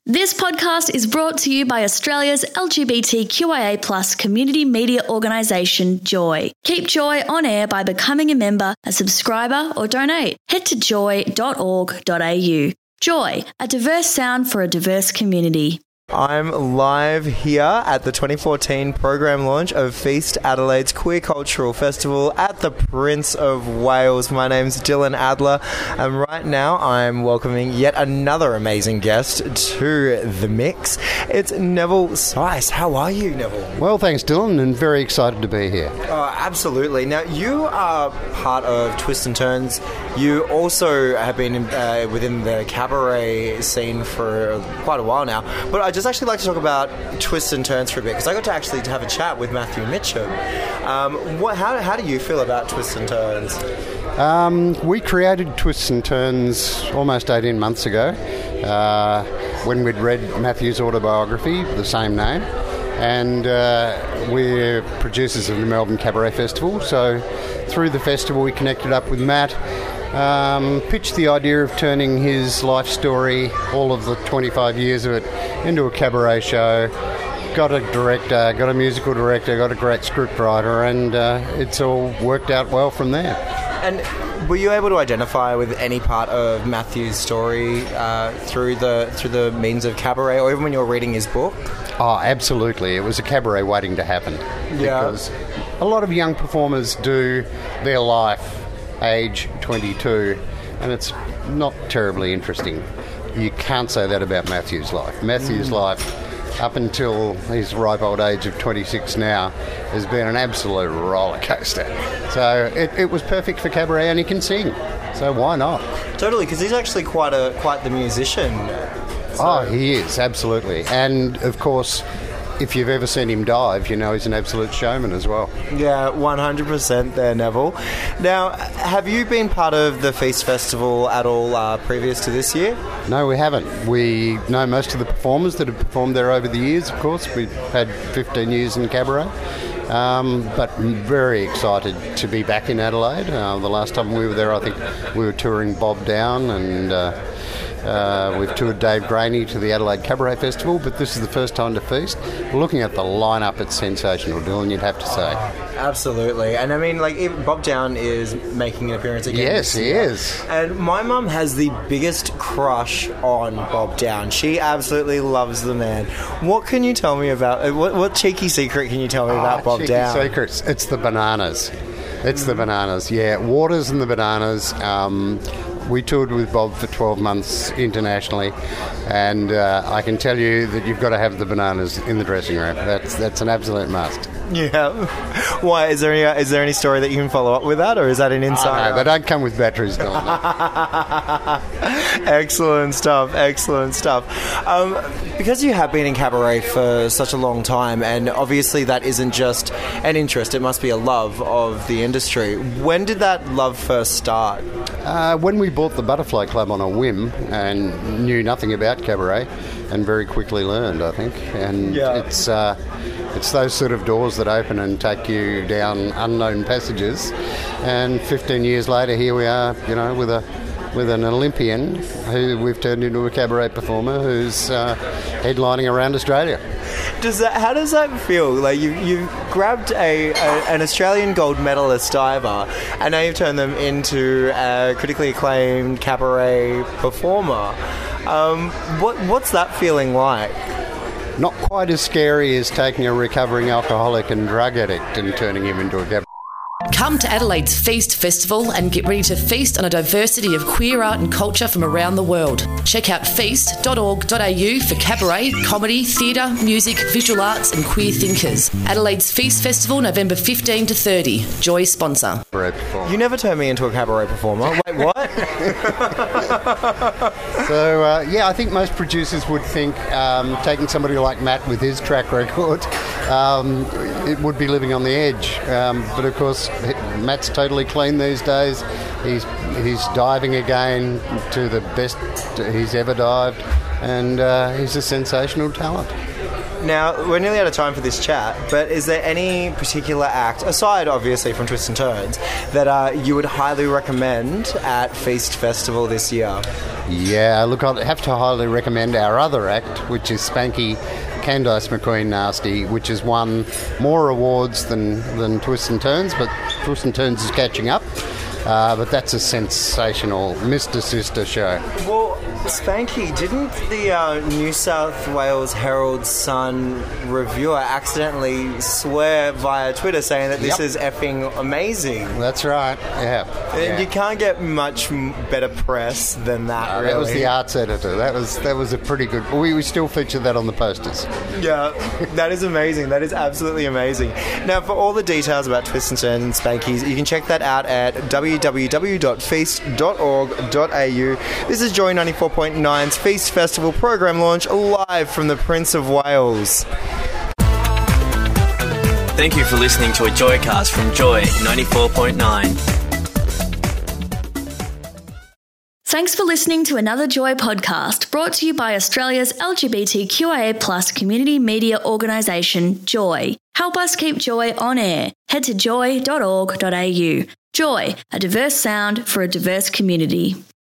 This podcast is brought to you by Australia's LGBTQIA+ community media organisation, Joy. Keep Joy on air by becoming a member, a subscriber or donate. Head to joy.org.au. Joy, a diverse sound for a diverse community. I'm live here at the 2014 program launch of Feast Adelaide's Queer Cultural Festival at the Prince of Wales. My name's Dylan Adler, and right now I'm welcoming yet another amazing guest to the mix. It's Neville Sice. How are you, Neville? Well, thanks, Dylan, and very excited to be here. Oh, absolutely. Now, you are part of Twists and Turns. You also have been within the cabaret scene for quite a while now, but I just actually like to talk about Twists and Turns for a bit, because I got to actually have a chat with Matthew Mitchell. How do you feel about Twists and Turns? We created Twists and Turns almost 18 months ago when we'd read Matthew's autobiography, the same name, and we're producers of the Melbourne Cabaret Festival, so through the festival we connected up with Matt, pitched the idea of turning his life story, all of the 25 years of it, into a cabaret show. Got a director, got a musical director, got a great script writer, and it's all worked out well from there. And were you able to identify with any part of Matthew's story through the means of cabaret, or even when you were reading his book? Oh, absolutely. It was a cabaret waiting to happen. Yeah. Because a lot of young performers do their life age 22, and it's not terribly interesting. You can't say that about Matthew's life. Matthew's life, up until his ripe old age of 26 now, has been an absolute roller coaster. So it was perfect for cabaret, and he can sing, so why not? Totally, because he's actually quite the musician. So. Oh, he is, absolutely. And of course, if you've ever seen him dive, you know he's an absolute showman as well. Yeah, 100% there, Neville. Now, have you been part of the Feast Festival at all previous to this year? No, we haven't. We know most of the performers that have performed there over the years, of course. We've had 15 years in cabaret. But very excited to be back in Adelaide. The last time we were there, I think we were touring Bob Down, and we've toured Dave Graney to the Adelaide Cabaret Festival, but this is the first time to Feast. Looking at the lineup, it's sensational, Dylan, you'd have to say. Absolutely. And I mean, even Bob Down is making an appearance again. Yes, he is. And my mum has the biggest crush on Bob Down. She absolutely loves the man. What can you tell me about, what cheeky secret can you tell me about Bob Down? Cheeky secrets. It's the bananas. It's the bananas, yeah. Waters and the bananas. We toured with Bob for 12 months internationally, and I can tell you that you've got to have the bananas in the dressing room. That's an absolute must. Yeah. Why? Is there any story that you can follow up with that, or is that an insider? No, they don't come with batteries, Dylan. Excellent stuff. Excellent stuff. Because you have been in cabaret for such a long time, and obviously that isn't just an interest; it must be a love of the industry. When did that love first start? When we bought the Butterfly Club on a whim and knew nothing about cabaret, and very quickly learned, I think. And yeah. It's those sort of doors that open and take you down unknown passages. And 15 years later, here we are, with an Olympian who we've turned into a cabaret performer who's headlining around Australia. How does that feel? Like you've grabbed an Australian gold medalist diver, and now you've turned them into a critically acclaimed cabaret performer. What's that feeling like? Not quite as scary as taking a recovering alcoholic and drug addict and turning him into a cabaret. Come to Adelaide's Feast Festival and get ready to feast on a diversity of queer art and culture from around the world. Check out feast.org.au for cabaret, comedy, theatre, music, visual arts and queer thinkers. Adelaide's Feast Festival, November 15 to 30. Joy sponsor. You never turned me into a cabaret performer. Wait, what? So, I think most producers would think taking somebody like Matt with his track record, it would be living on the edge. But of course, Matt's totally clean these days. He's diving again to the best he's ever dived, and he's a sensational talent. Now, we're nearly out of time for this chat, but is there any particular act, aside obviously from Twists and Turns, that you would highly recommend at Feast Festival this year? Yeah, look, I'd have to highly recommend our other act, which is Spanky Candice McQueen Nasty, which has won more awards than Twists and Turns, but Twists and Turns is catching up. But that's a sensational Mr. Sister show. Well, Spanky, didn't the New South Wales Herald-Sun reviewer accidentally swear via Twitter saying that this is effing amazing? That's right, yeah. And you can't get much better press than that, really. That was the arts editor. That was a pretty good... We still feature that on the posters. Yeah, that is amazing. That is absolutely amazing. Now, for all the details about Twists and Turns and Spankies, you can check that out at www.feast.org.au. This is Joy 94.9's Feast Festival program launch live from the Prince of Wales. Thank you for listening to a Joycast from Joy 94.9. Thanks for listening to another Joy podcast brought to you by Australia's LGBTQIA+ community media organisation, Joy. Help us keep Joy on air. Head to joy.org.au. Joy, a diverse sound for a diverse community.